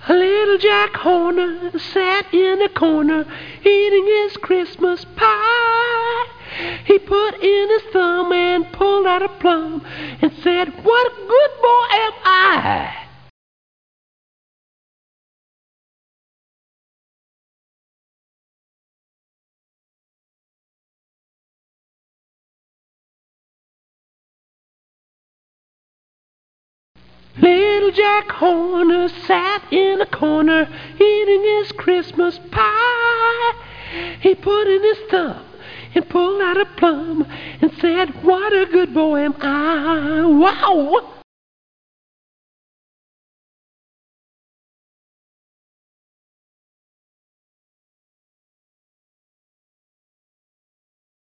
Little Jack Horner sat in a corner eating his Christmas pie. He put in his thumb and pulled out a plum and said, "What a good boy am I." Little Jack Horner sat in a corner eating his Christmas pie. He put in his thumb and pulled out a plum and said, "What a good boy am I." Wow!